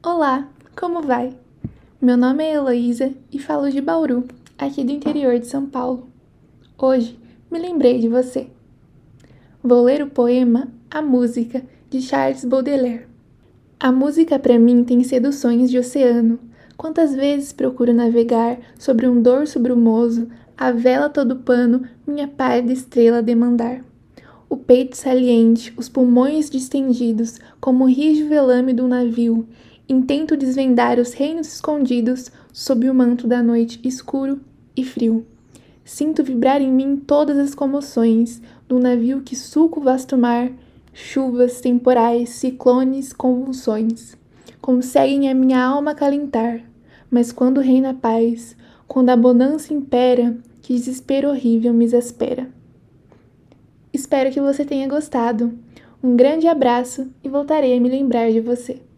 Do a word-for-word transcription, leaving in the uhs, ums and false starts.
Olá, como vai? Meu nome é Heloísa e falo de Bauru, aqui do interior de São Paulo. Hoje me lembrei de você. Vou ler o poema A Música, de Charles Baudelaire. A música para mim tem seduções de oceano. Quantas vezes procuro navegar sobre um dorso brumoso, a vela todo pano, minha pálida estrela demandar. O peito saliente, os pulmões distendidos, como o rijo velame de um navio, intento desvendar os reinos escondidos sob o manto da noite escuro e frio. Sinto vibrar em mim todas as comoções do navio que sulca o vasto mar, chuvas, temporais, ciclones, convulsões. Conseguem a minha alma acalentar, mas quando reina a paz, quando a bonança impera, que desespero horrível me exaspera. Espero que você tenha gostado. Um grande abraço e voltarei a me lembrar de você.